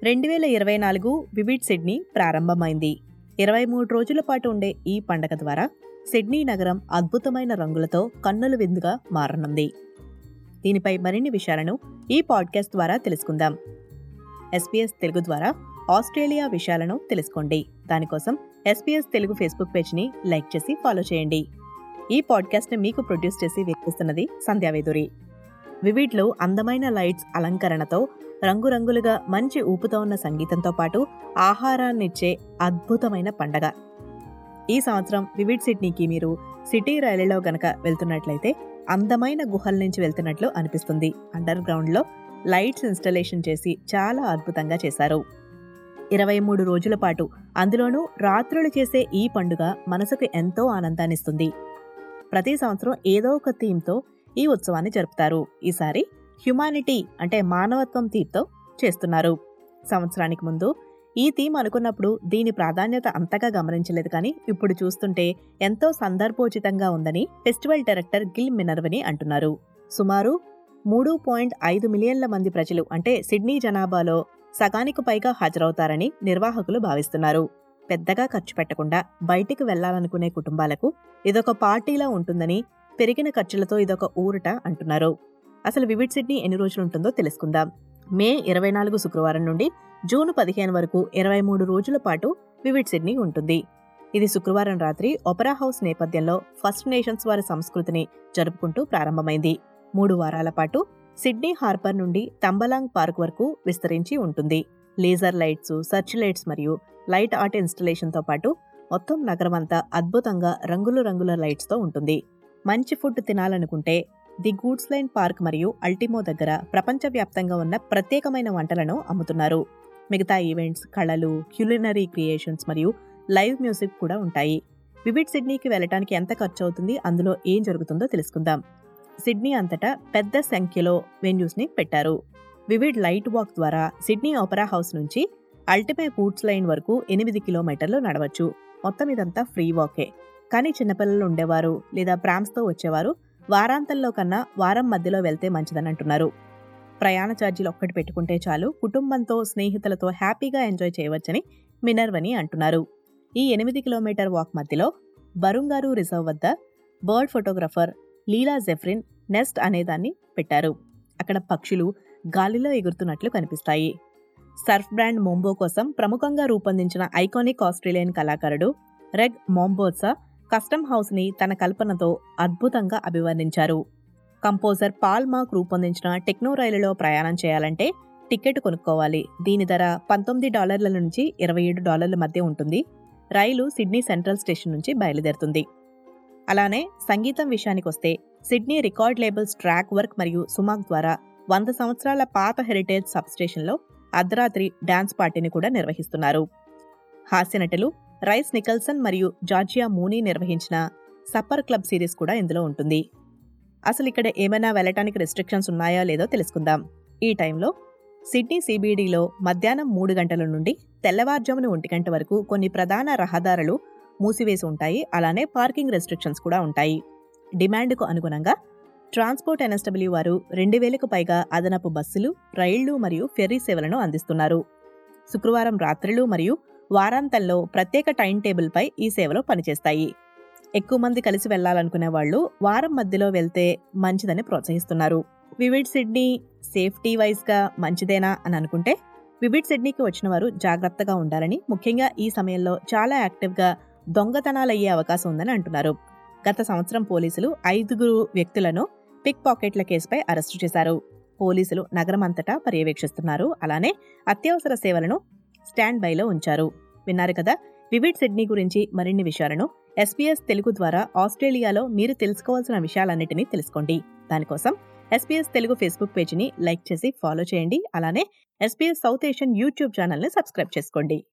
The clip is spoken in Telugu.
2024 వివిడ్ సిడ్నీ ప్రారంభమైంది. 23 రోజుల పాటు ఉండే ఈ పండగ ద్వారా సిడ్నీ నగరం అద్భుతమైన రంగులతో కన్నుల విందుగా మారనుంది. దీనిపై మరిన్ని విషయాలను ఈ పాడ్కాస్ట్ ద్వారా తెలుసుకుందాం. SBS తెలుగు ద్వారా ఆస్ట్రేలియా విషయాలను తెలుసుకోండి. దానికోసం SBS తెలుగు ఫేస్బుక్ పేజ్ని లైక్ చేసి ఫాలో చేయండి. ఈ పాడ్కాస్ట్ని మీకు ప్రొడ్యూస్ చేసి వినిపిస్తున్నది సంధ్యావేదురి. వివిడ్లో అందమైన లైట్స్ అలంకరణతో రంగురంగులుగా మంచి ఊపుతో ఉన్న సంగీతంతో పాటు ఆహారాన్నిచ్చే అద్భుతమైన పండగ. ఈ సంవత్సరం వివిడ్ సిడ్నీకి మీరు సిటీ రైలులో గనక వెళ్తున్నట్లయితే అందమైన గుహల నుంచి వెళ్తున్నట్లు అనిపిస్తుంది. అండర్ గ్రౌండ్లో లైట్స్ ఇన్స్టలేషన్ చేసి చాలా అద్భుతంగా చేశారు. 23 రోజుల పాటు అందులోనూ రాత్రులు చేసే ఈ పండుగ మనసుకు ఎంతో ఆనందాన్నిస్తుంది. ప్రతి సంవత్సరం ఏదో ఒక థీమ్తో ఈ ఉత్సవాన్ని జరుపుతారు. ఈసారి హ్యుమానిటీ అంటే మానవత్వం థీమ్తో చేస్తున్నారు. సంవత్సరానికి ముందు ఈ థీమ్ అనుకున్నప్పుడు దీని ప్రాధాన్యత అంతగా గమనించలేదు, కానీ ఇప్పుడు చూస్తుంటే ఎంతో సందర్భోచితంగా ఉందని ఫెస్టివల్ డైరెక్టర్ గిల్ మినర్వని అంటున్నారు. సుమారు 3.5 మిలియన్ల మంది ప్రజలు అంటే సిడ్నీ జనాభాలో సగానికి పైగా హాజరవుతారని నిర్వాహకులు భావిస్తున్నారు. పెద్దగా ఖర్చు పెట్టకుండా బయటికి వెళ్లాలనుకునే కుటుంబాలకు ఇదొక పార్టీలా ఉంటుందని, పెరిగిన ఖర్చులతో ఇదొక ఊరట అంటున్నారు. అసలు వివిడ్ సిడ్నీ ఎన్ని రోజులు ఉంటుందో తెలుసుకుందాం. మే 24 శుక్రవారం నుండి జూన్ 15 వరకు 23 రోజుల పాటు వివిడ్ సిడ్నీ ఉంటుంది. ఇది శుక్రవారం రాత్రి ఒపెరా హౌస్ నేపథ్యంలో ఫస్ట్ నేషన్స్ వారి సంస్కృతిని జరుపుకుంటూ ప్రారంభమైంది. 3 వారాల పాటు సిడ్నీ హార్బర్ నుండి తంబలాంగ్ పార్క్ వరకు విస్తరించి ఉంటుంది. లేజర్ లైట్స్, సర్చ్ లైట్స్ మరియు లైట్ ఆర్ట్ ఇన్స్టలేషన్తో పాటు మొత్తం నగరమంతా అద్భుతంగా రంగుల లైట్స్తో ఉంటుంది. మంచి ఫుడ్ తినాలనుకుంటే ది గూడ్స్ లైన్ పార్క్ మరియు అల్టిమో దగ్గర ప్రపంచవ్యాప్తంగా ఉన్న ప్రత్యేకమైన వంటలను అమ్ముతున్నారు. మిగతా ఈవెంట్స్, కళలు, క్యులినరీ క్రియేషన్స్ మరియు లైవ్ మ్యూజిక్ కూడా ఉంటాయి. వివిడ్ సిడ్నీకి వెళ్ళటానికి ఎంత ఖర్చు అవుతుంది, అందులో ఏం జరుగుతుందో తెలుసుకుందాం. సిడ్నీ అంతటా పెద్ద సంఖ్యలో వెన్యూస్ని పెట్టారు. వివిడ్ లైట్ వాక్ ద్వారా సిడ్నీ ఒపెరా హౌస్ నుంచి అల్టిమే గూడ్స్ లైన్ వరకు 8 కిలోమీటర్లు నడవచ్చు. మొత్తం ఇదంతా ఫ్రీ వాకే. కానీ చిన్నపిల్లలు ఉండేవారు లేదా ప్రామ్స్తో వచ్చేవారు వారాంతంలో కన్నా వారం మధ్యలో వెళ్తే మంచిదని అంటున్నారు. ప్రయాణ ఛార్జీలు ఒక్కటి పెట్టుకుంటే చాలు, కుటుంబంతో స్నేహితులతో హ్యాపీగా ఎంజాయ్ చేయవచ్చని మినర్వని అంటున్నారు. ఈ 8 కిలోమీటర్ వాక్ మధ్యలో బరుంగారు రిజర్వ్ వద్ద bird photographer Leila Jeffreys nest అనేదాన్ని పెట్టారు. అక్కడ పక్షులు గాలిలో ఎగురుతున్నట్లు కనిపిస్తాయి. సర్ఫ్ బ్రాండ్ మోంబో కోసం ప్రముఖంగా రూపొందించిన ఐకానిక్ ఆస్ట్రేలియన్ కళాకారుడు రెగ్ మోంబోత్సా కస్టమ్ హౌస్ని తన కల్పనతో అద్భుతంగా అభివర్ణించారు. కంపోజర్ పాల్ మాక్ రూపొందించిన టెక్నో రైలులో ప్రయాణం చేయాలంటే టికెట్ కొనుక్కోవాలి. దీని ధర $19 నుంచి $27 మధ్య ఉంటుంది. రైలు సిడ్నీ సెంట్రల్ స్టేషన్ నుంచి బయలుదేరుతుంది. అలానే సంగీతం విషయానికి వస్తే Sydney record labels track work మరియు సుమాక్ ద్వారా 100 సంవత్సరాల పాత హెరిటేజ్ సబ్ స్టేషన్లో అర్ధరాత్రి డాన్స్ పార్టీని కూడా నిర్వహిస్తున్నారు. హాస్యనటులు రైస్ నికల్సన్ మరియు జార్జియా మూనీ నిర్వహించిన సప్పర్ క్లబ్ సిరీస్ కూడా ఇందులో ఉంటుంది. అసలు ఇక్కడ ఏమైనా వెళ్ళటానికి రెస్ట్రిక్షన్స్ ఉన్నాయా లేదో తెలుసుకుందాం. ఈ టైంలో సిడ్నీ CBDలో మధ్యాహ్నం 3 గంటల నుండి తెల్లవారుజామున 1 గంట వరకు కొన్ని ప్రధాన రహదారులు మూసివేసి ఉంటాయి. అలానే పార్కింగ్ రెస్ట్రిక్షన్స్ కూడా ఉంటాయి. డిమాండ్కు అనుగుణంగా ట్రాన్స్పోర్ట్ NSW వారు 2000కు పైగా అదనపు బస్సులు, రైళ్లు మరియు ఫెర్రీ సేవలను అందిస్తున్నారు. శుక్రవారం రాత్రులు మరియు వారాంతంలో ప్రత్యేక టైం టేబుల్పై ఈ సేవలు పనిచేస్తాయి. ఎక్కువ మంది కలిసి వెళ్లాలనుకునే వాళ్ళు వారం మధ్యలో వెళ్తే మంచిదని ప్రోత్సహిస్తున్నారు. వివిడ్ సిడ్నీ సేఫ్టీ వైజ్గా మంచిదేనా అని అనుకుంటే వివిడ్ సిడ్నీకి వచ్చిన వారు జాగ్రత్తగా ఉండాలని, ముఖ్యంగా ఈ సమయంలో చాలా యాక్టివ్గా దొంగతనాలయ్యే అవకాశం ఉందని అంటున్నారు. గత సంవత్సరం పోలీసులు 5 వ్యక్తులను పిక్ పాకెట్ల కేసుపై అరెస్టు చేశారు. పోలీసులు నగరం అంతటా పర్యవేక్షిస్తున్నారు. అలానే అత్యవసర సేవలను స్టాండ్ బైలో ఉంచారు. విన్నారు కదా, వివిడ్ సిడ్నీ గురించి మరిన్ని విషయాలను SBS తెలుగు ద్వారా ఆస్ట్రేలియాలో మీరు తెలుసుకోవాల్సిన విషయాలన్నిటినీ తెలుసుకోండి. దానికోసం SBS తెలుగు ఫేస్బుక్ పేజీని లైక్ చేసి ఫాలో చేయండి. అలానే SBS సౌత్ ఏషియన్ యూట్యూబ్ ఛానల్ని సబ్స్క్రైబ్ చేసుకోండి.